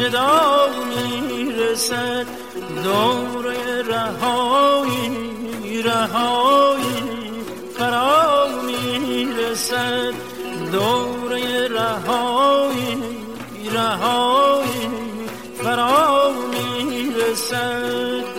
ندا میرسد، دوره رهایی رهایی فرا میرسد، دوره رهایی رهایی فرا میرسد.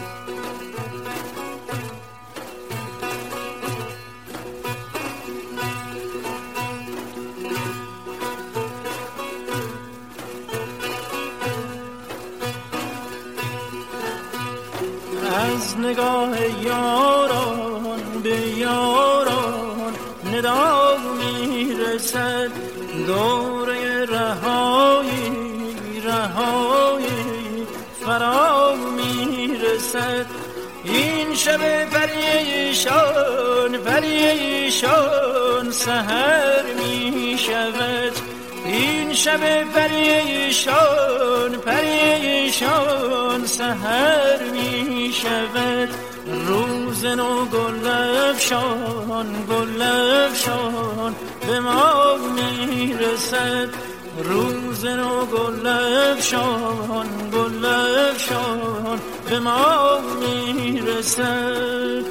از نگاه یاران به یاران ندا میرسد، دوره رهایی رهایی فرا میرسد. این شب پریشان پریشان سحر می شود، این شب پریشان پریشان سحر می شود. روز نو گل افشان گل افشان به ما می رسد، روز نو گل افشان گل افشان به ما می رسد.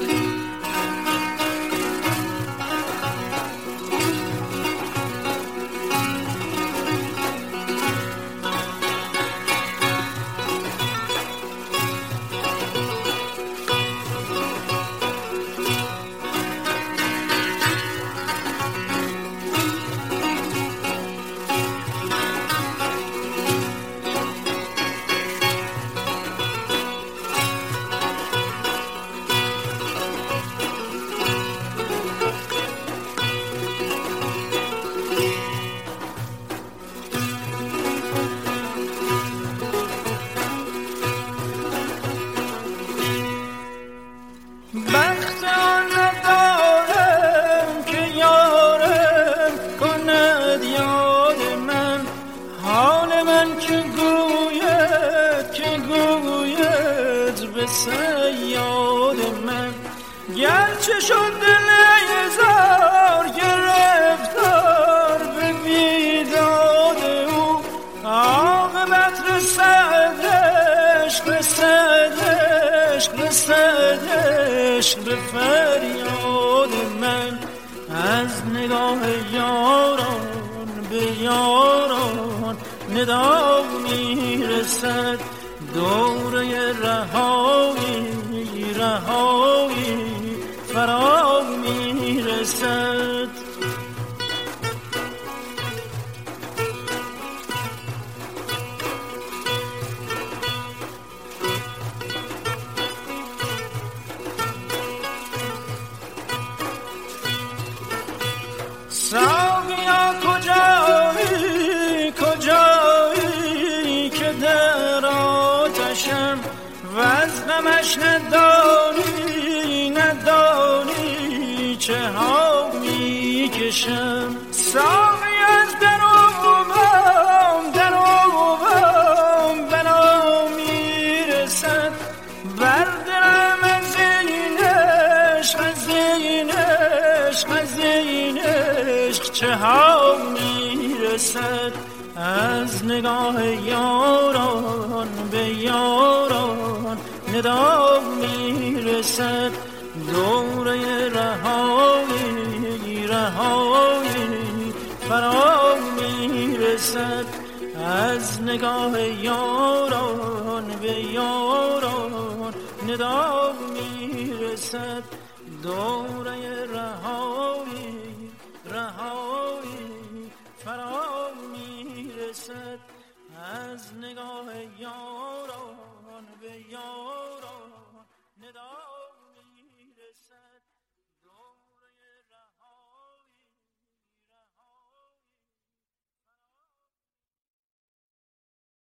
صیاد من گرچه شد دل هزار گرفتار به بیداد او، عاقبت رسد عشق رسد عشق رسد عشق به فریاد من. از نگاه یاران به یاران ندا میرسد، دوره رهایی رهایی فرا میرسد. ساقیا کجایی کجایی که در آتشم و از غمش ندانی ندانی چه ها میکشم. ساقی از دروبم بنا میرسد، بر دلم از این عشق از این عشق از این عشق چه ها میرسد. از نگاه یاران به یاران ندا میرسد، دوره رهایی رهایی فرا میرسد. از نگاه یاران به یاران ندا میرسد، دوره رهایی رهایی فرا میرسد. از نگاه یاران به یاران ندا میرسد.